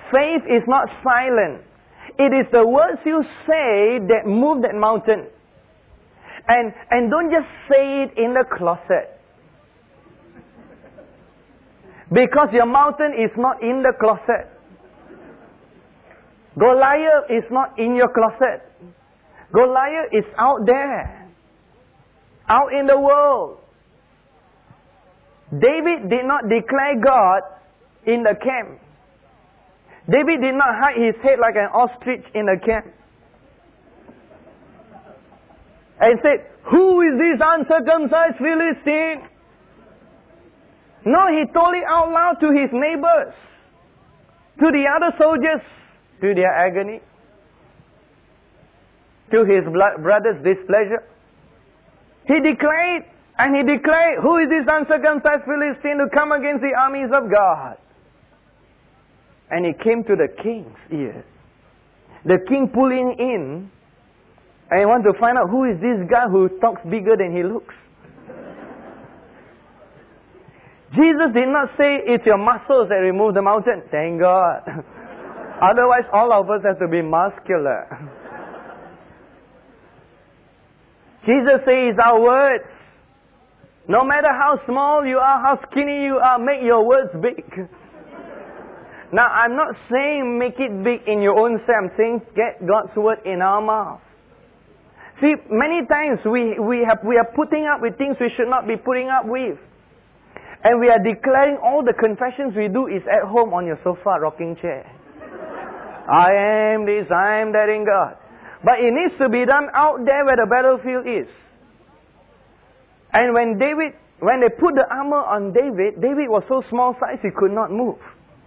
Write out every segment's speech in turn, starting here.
Faith is not silent. It is the words you say that move that mountain. And don't just say it in the closet. Because your mountain is not in the closet. Goliath is not in your closet. Goliath is out there. Out in the world. David did not declare God in the camp. David did not hide his head like an ostrich in the camp. And said, "Who is this uncircumcised Philistine?" No, he told it out loud to his neighbors, to the other soldiers, to their agony, to his brother's displeasure. He declared, and he declared, "Who is this uncircumcised Philistine to come against the armies of God?" And it came to the king's ears. The king pulling in and want to find out who is this guy who talks bigger than he looks. Jesus did not say it's your muscles that remove the mountain. Thank God. Otherwise, all of us have to be muscular. Jesus says our words. No matter how small you are, how skinny you are, make your words big. Now, I'm not saying make it big in your own self. I'm saying get God's word in our mouth. See, many times we are putting up with things we should not be putting up with. And we are declaring all the confessions we do is at home on your sofa, rocking chair. I am this, I am that in God. But it needs to be done out there where the battlefield is. And when they put the armor on David, David was so small size he could not move.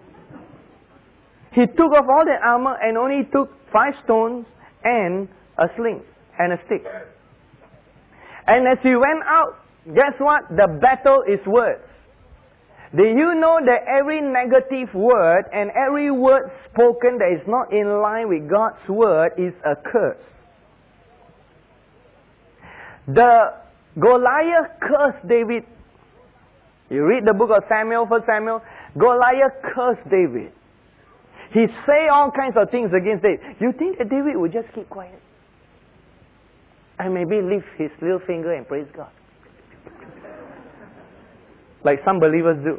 He took off all the armor and only took 5 stones and a sling and a stick. And as he went out, guess what? The battle is words. Do you know that every negative word and every word spoken that is not in line with God's word is a curse? The Goliath cursed David. You read the book of Samuel, 1 Samuel. Goliath cursed David. He say all kinds of things against David. You think that David would just keep quiet? And maybe lift his little finger and praise God. Like some believers do.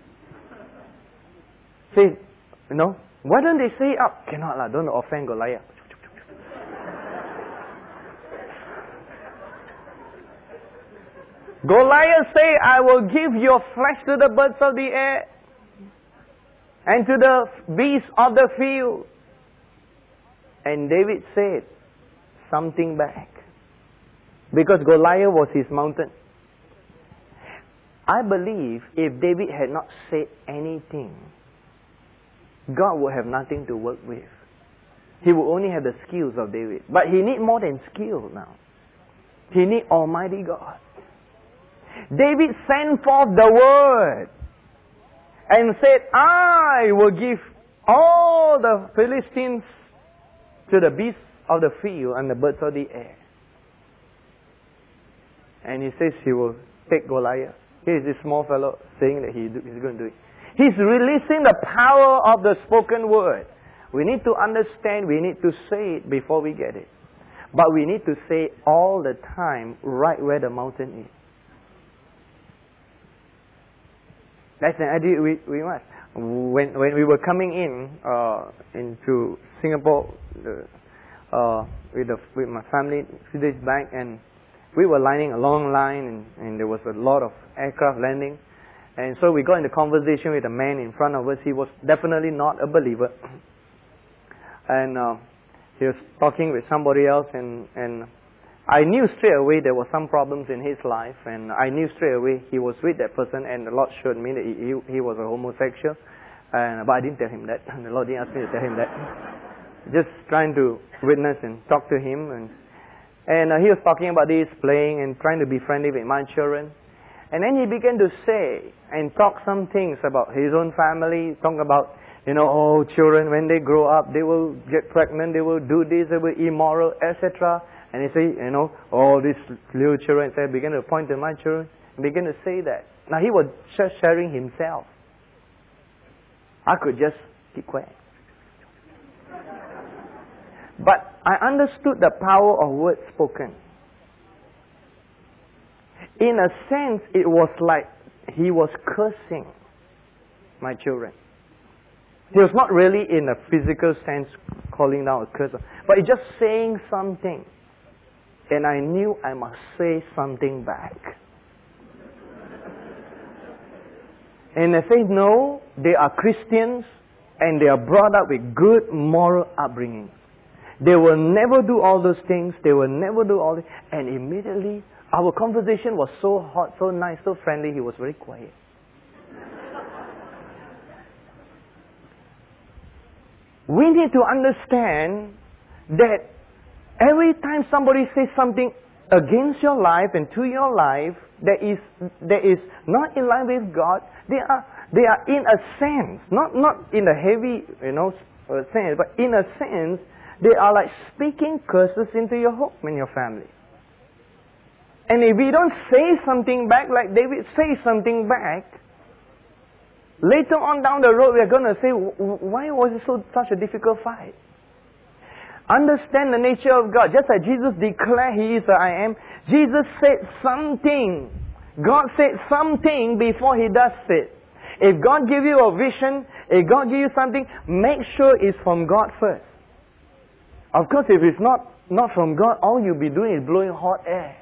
Say, why don't they say it up? Cannot lah, don't offend Goliath. Goliath say, I will give your flesh to the birds of the air and to the beasts of the field. And David said something back. Because Goliath was his mountain. I believe if David had not said anything, God would have nothing to work with. He would only have the skills of David. But he need more than skill now. He need Almighty God. David sent forth the word and said, I will give all the Philistines to the beasts of the field and the birds of the air. And he says he will take Goliath. Here's this small fellow saying that he's going to do it. He's releasing the power of the spoken word. We need to understand, we need to say it before we get it. But we need to say it all the time, right where the mountain is. That's an idea we must. When we were coming into Singapore with my family a few days back, and we were lining a long line, and there was a lot of aircraft landing. And so we got into conversation with a man in front of us. He was definitely not a believer. And he was talking with somebody else, and I knew straight away there were some problems in his life, and I knew straight away he was with that person, and the Lord showed me that he was a homosexual. But I didn't tell him that. The Lord didn't ask me to tell him that. Just trying to witness and talk to him, and he was talking about this, playing and trying to be friendly with my children. And then he began to say and talk some things about his own family, talk about, children, when they grow up, they will get pregnant, they will do this, they will immoral, etc. And he said, all these little children, so I began to point to my children, and began to say that. Now he was just sharing himself. I could just keep quiet. But I understood the power of words spoken. In a sense, it was like he was cursing my children. He was not really in a physical sense calling down a curse, but he's just saying something. And I knew I must say something back. And I say, no, they are Christians and they are brought up with good moral upbringing. They will never do all those things. They will never do all this. And immediately, our conversation was so hot, so nice, so friendly, he was very quiet. We need to understand that every time somebody says something against your life and to your life that is not in line with God, they are in a sense, not in a heavy sense, but in a sense, they are like speaking curses into your home and your family. And if we don't say something back, like David say something back, later on down the road, we are going to say, why was it such a difficult fight? Understand the nature of God. Just like Jesus declared He is the I am, Jesus said something. God said something before He does it. If God give you a vision, if God give you something, make sure it's from God first. Of course, if it's not from God, all you'll be doing is blowing hot air.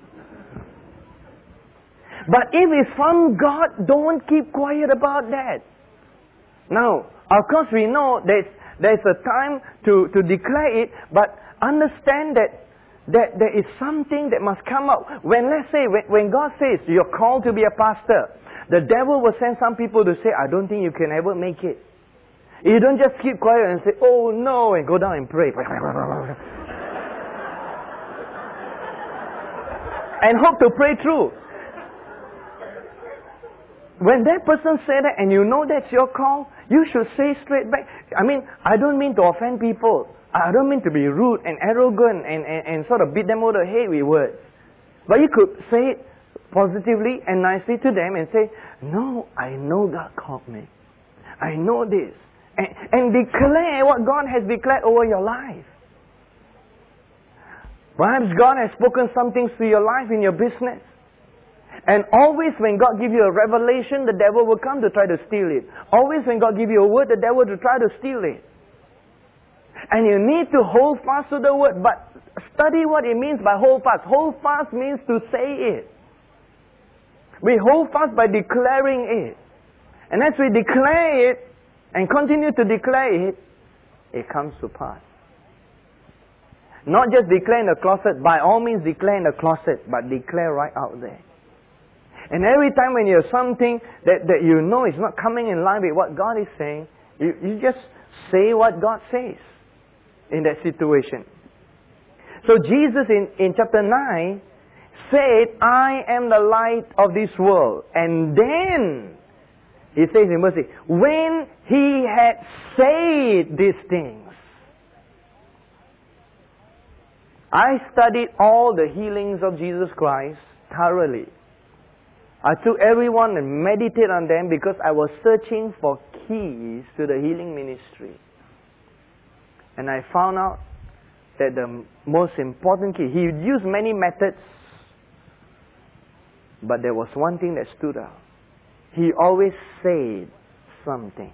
But if it's from God, don't keep quiet about that. Now, of course we know there's a time to declare it, but understand that there is something that must come out. When, let's say, when God says you're called to be a pastor, the devil will send some people to say, I don't think you can ever make it. You don't just keep quiet and say, oh no, and go down and pray. And hope to pray through. When that person said that and you know that's your call, you should say straight back. I mean, I don't mean to offend people. I don't mean to be rude and arrogant and sort of beat them over the head with words. But you could say it positively and nicely to them and say, no, I know God called me. I know this. And declare what God has declared over your life. Perhaps God has spoken some things to your life in your business. And always when God gives you a revelation, the devil will come to try to steal it. Always when God gives you a word, the devil will try to steal it. And you need to hold fast to the word. But study what it means by hold fast. Hold fast means to say it. We hold fast by declaring it. And as we declare it, and continue to declare it, it comes to pass. Not just declare in the closet. By all means declare in the closet, but declare right out there. And every time when you have something that you know is not coming in line with what God is saying, you just say what God says in that situation. So Jesus in chapter 9 said, I am the light of this world. And then He says in verse 6, when He had said these things, I studied all the healings of Jesus Christ thoroughly. I took everyone and meditated on them because I was searching for keys to the healing ministry. And I found out that the most important key, He used many methods, but there was one thing that stood out. He always said something.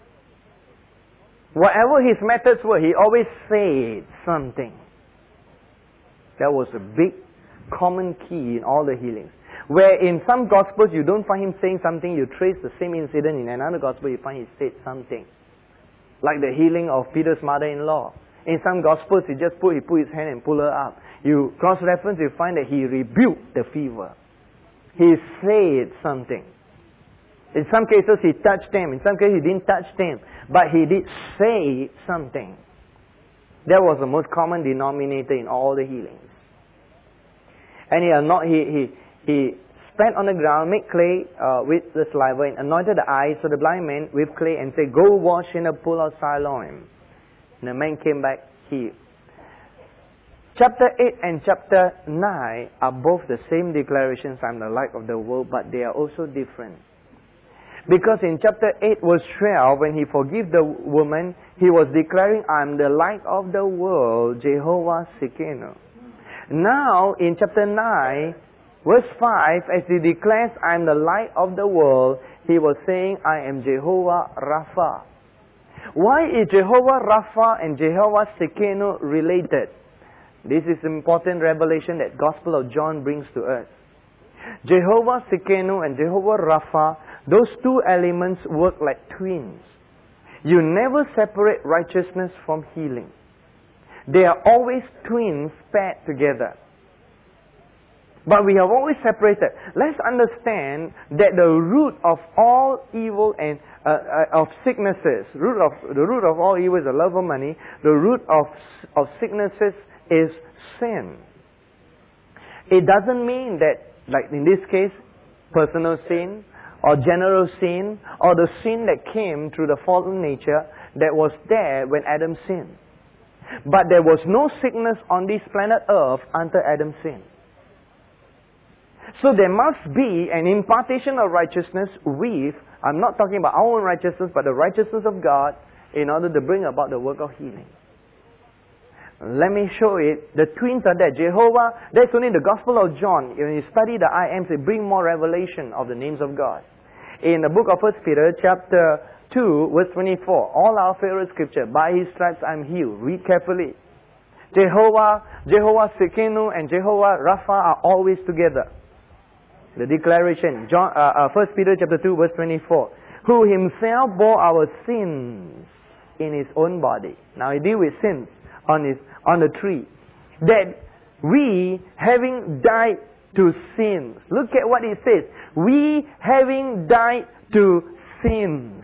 Whatever His methods were, He always said something. That was a big common key in all the healings. Where in some Gospels you don't find Him saying something, you trace the same incident in another Gospel, you find He said something. Like the healing of Peter's mother-in-law. In some Gospels He put His hand and pulled her up. You cross-reference, you find that He rebuked the fever. He said something. In some cases He touched them, in some cases He didn't touch them, but He did say something. That was the most common denominator in all the healings. And He spat on the ground, made clay with the saliva, and anointed the eyes of the blind man with clay, and said, go wash in the pool of Siloam. And the man came back healed. Chapter 8 and chapter 9 are both the same declarations, I'm the light of the world, but they are also different. Because in chapter 8 verse 12, when he forgave the woman, he was declaring, I am the light of the world, Jehovah Tsidkenu. Now in chapter 9, verse 5, as he declares, I am the light of the world, he was saying, I am Jehovah Rapha. Why is Jehovah Rapha and Jehovah Tsidkenu related? This is important revelation that Gospel of John brings to us. Jehovah Tsidkenu and Jehovah Rapha, those two elements work like twins. You never separate righteousness from healing. They are always twins paired together. But we have always separated. Let's understand that the root of all evil and of sicknesses, the root of all evil is the love of money. The root of sicknesses is sin. It doesn't mean that, like in this case, personal sin or general sin or the sin that came through the fallen nature that was there when Adam sinned. But there was no sickness on this planet Earth until Adam sinned. So there must be an impartation of righteousness with, I'm not talking about our own righteousness, but the righteousness of God in order to bring about the work of healing. Let me show it. The twins are there. Jehovah, that's only the Gospel of John. When you study the I Ams, it brings more revelation of the names of God. In the book of 1 Peter, chapter 2, verse 24, all our favorite scripture, by His stripes I am healed. Read carefully. Jehovah Tsidkenu and Jehovah Rapha are always together. The declaration, 1 Peter chapter 2, verse 24, who Himself bore our sins in His own body. Now He deals with sins on the tree. That we, having died to sins. Look at what it says. We, having died to sins.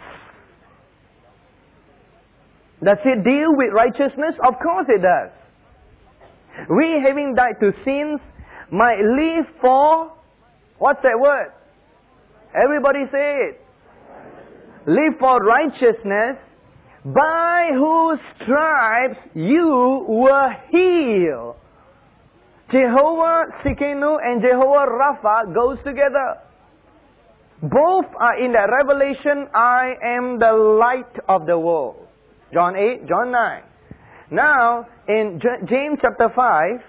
Does it deal with righteousness? Of course it does. We, having died to sins, might live for, what's that word? Everybody say it. Live for righteousness, by whose stripes you were healed. Jehovah Tsidkenu and Jehovah Rapha goes together. Both are in the revelation, I am the light of the world. John 8, John 9. Now, in James chapter 5,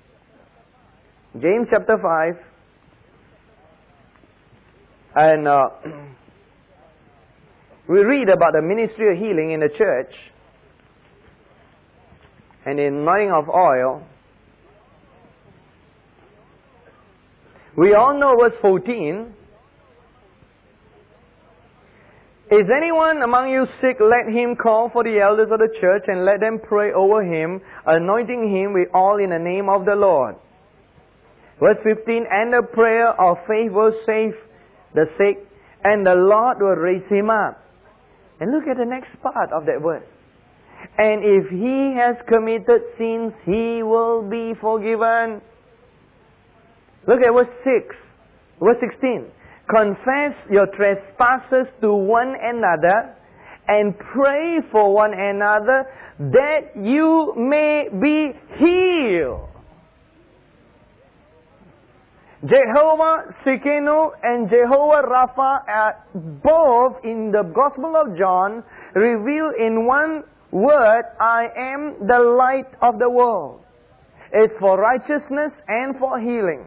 and we read about the ministry of healing in the church and the anointing of oil. We all know verse 14. Is anyone among you sick? Let him call for the elders of the church and let them pray over him, anointing him with oil in the name of the Lord. Verse 15, and the prayer of faith will save the sick, and the Lord will raise him up. And look at the next part of that verse. And if he has committed sins, he will be forgiven. Look at verse 16. Confess your trespasses to one another and pray for one another that you may be healed. Jehovah Tsidkenu and Jehovah Rapha are both in the Gospel of John revealed in one word, I am the light of the world. It's for righteousness and for healing.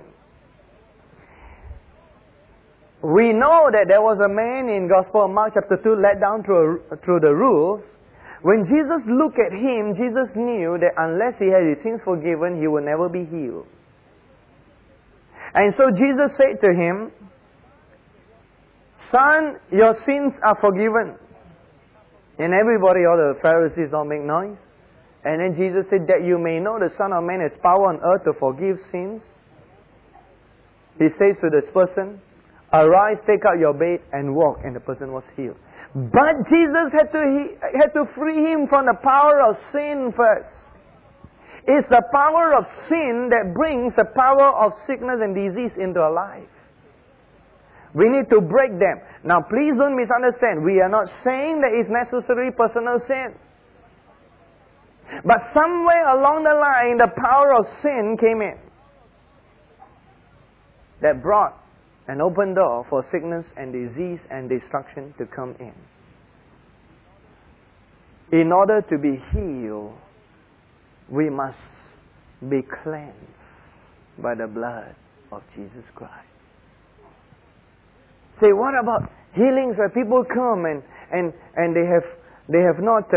We know that there was a man in Gospel of Mark chapter 2 let down through the roof. When Jesus looked at him, Jesus knew that unless he had his sins forgiven, he would never be healed. And so Jesus said to him, Son, your sins are forgiven. And everybody, all the Pharisees, don't make noise. And then Jesus said, that you may know the Son of Man has power on earth to forgive sins. He says to this person, arise, take out your bed and walk. And the person was healed. But Jesus had to free him from the power of sin first. It's the power of sin that brings the power of sickness and disease into our life. We need to break them. Now please don't misunderstand. We are not saying that it's necessary personal sin. But somewhere along the line, the power of sin came in. That brought an open door for sickness and disease and destruction to come in. In order to be healed, we must be cleansed by the blood of Jesus Christ. Say, what about healings where people come and they have not